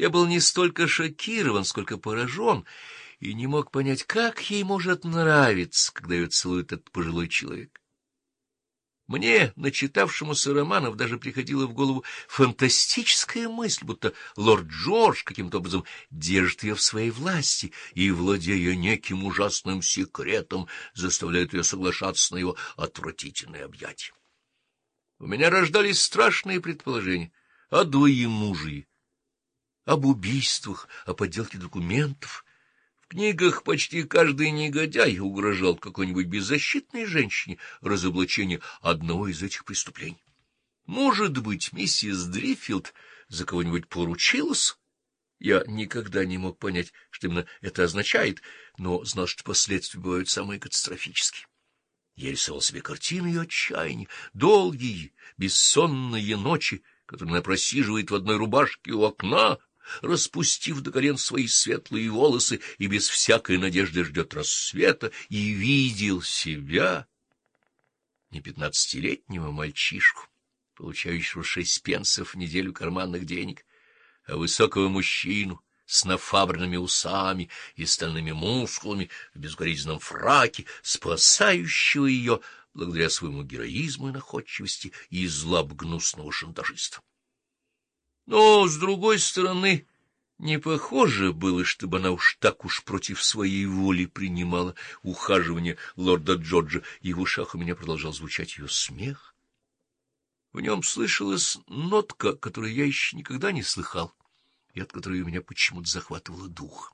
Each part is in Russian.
Я был не столько шокирован, сколько поражен, и не мог понять, как ей может нравиться, когда ее целует этот пожилой человек. Мне, начитавшемуся романов, даже приходила в голову фантастическая мысль, будто лорд Джордж каким-то образом держит ее в своей власти и, владея неким ужасным секретом, заставляет ее соглашаться на его отвратительные объятия. У меня рождались страшные предположения о двоемужии, об убийствах, о подделке документов. В книгах почти каждый негодяй угрожал какой-нибудь беззащитной женщине разоблачение одного из этих преступлений. Может быть, миссис Дриффилд за кого-нибудь поручилась? Я никогда не мог понять, что именно это означает, но знал, что последствия бывают самые катастрофические. Я рисовал себе картины ее отчаяния, долгие, бессонные ночи, которые она просиживает в одной рубашке у окна, распустив до колен свои светлые волосы и без всякой надежды ждет рассвета, и видел себя, не 15-летнего мальчишку, получающего 6 пенсов в неделю карманных денег, а высокого мужчину с нафабренными усами и стальными мускулами в безукоризненном фраке, спасающего ее благодаря своему героизму и находчивости из лап гнусного шантажиста. Но, с другой стороны, не похоже было, чтобы она уж так уж против своей воли принимала ухаживание лорда Джорджа, и в ушах у меня продолжал звучать ее смех. В нем слышалась нотка, которую я еще никогда не слыхал, и от которой у меня почему-то захватывало дух.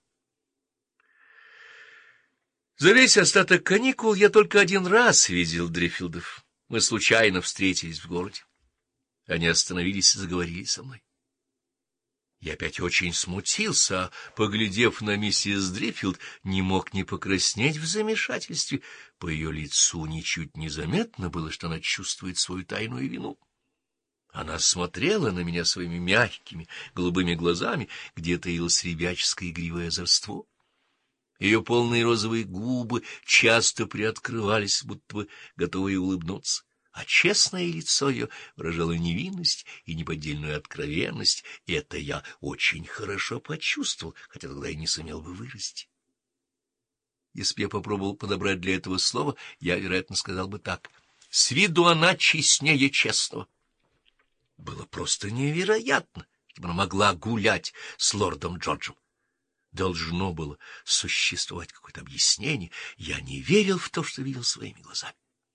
За весь остаток каникул я только один раз видел Дриффилдов. Мы случайно встретились в городе. Они остановились и заговорили со мной. Я опять очень смутился, а, поглядев на миссис Дриффилд, не мог не покраснеть в замешательстве. По ее лицу ничуть не заметно было, что она чувствует свою тайную вину. Она смотрела на меня своими мягкими голубыми глазами, где таилось ребяческое игривое озорство. Ее полные розовые губы часто приоткрывались, будто бы готовые улыбнуться, а честное лицо ее выражало невинность и неподдельную откровенность, и это я очень хорошо почувствовал, хотя тогда я не сумел бы выразить. Если бы я попробовал подобрать для этого слово, я, вероятно, сказал бы так: с виду она честнее честного. Было просто невероятно, чтобы она могла гулять с лордом Джорджем. Должно было существовать какое-то объяснение. Я не верил в то, что видел своими глазами.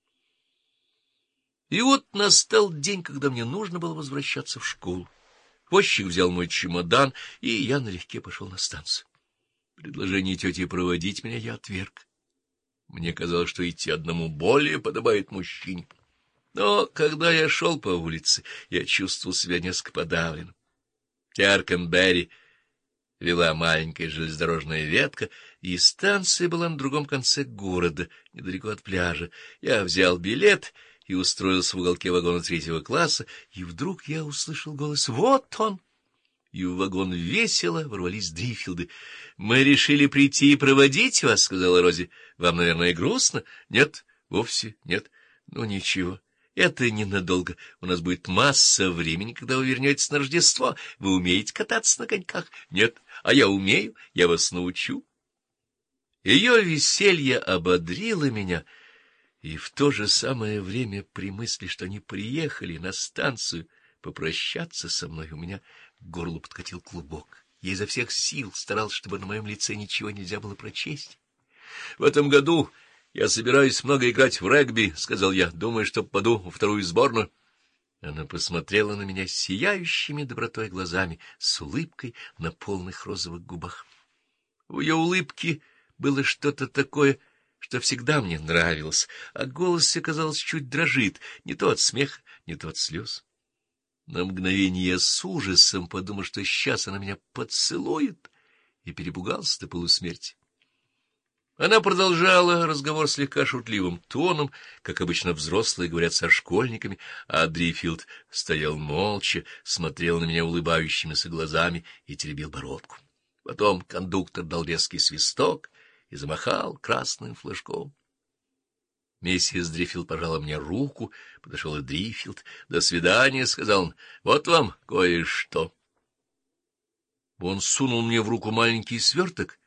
И вот настал день, когда мне нужно было возвращаться в школу. Возчик взял мой чемодан, и я налегке пошел на станцию. Предложение тети проводить меня я отверг. Мне казалось, что идти одному более подобает мужчине. Но когда я шел по улице, я чувствовал себя несколько подавленным. Теркенберри вела маленькая железнодорожная ветка, и станция была на другом конце города, недалеко от пляжа. Я взял билет и устроился в уголке вагона 3-го класса, и вдруг я услышал голос: «Вот он!» И в вагон весело ворвались Дриффилды. «Мы решили прийти и проводить вас», — сказала Рози. «Вам, наверное, грустно?» «Нет, вовсе нет. Ну, ничего. Это ненадолго. У нас будет масса времени, когда вы вернетесь на Рождество. Вы умеете кататься на коньках?» «Нет, а я умею. Я вас научу». Ее веселье ободрило меня, и в то же самое время при мысли, что они приехали на станцию попрощаться со мной, у меня к горлу подкатил клубок. Я изо всех сил старался, чтобы на моем лице ничего нельзя было прочесть. «В этом году я собираюсь много играть в регби», — сказал я. «Думаю, что попаду во 2-ю сборную». Она посмотрела на меня сияющими добротой глазами, с улыбкой на полных розовых губах. В ее улыбке было что-то такое, что всегда мне нравилось, а голос, казалось, чуть дрожит, не то от смеха, не то от слез. На мгновение я с ужасом подумал, что сейчас она меня поцелует, и перепугался до полусмерти. Она продолжала разговор слегка шутливым тоном, как обычно взрослые говорят со школьниками, а Дриффилд стоял молча, смотрел на меня улыбающимися глазами и теребил бородку. Потом кондуктор дал резкий свисток и замахал красным флажком. Миссис Дриффилд пожала мне руку, подошел и Дриффилд. «До свидания», — сказал он. «Вот вам кое-что». Он сунул мне в руку маленький сверток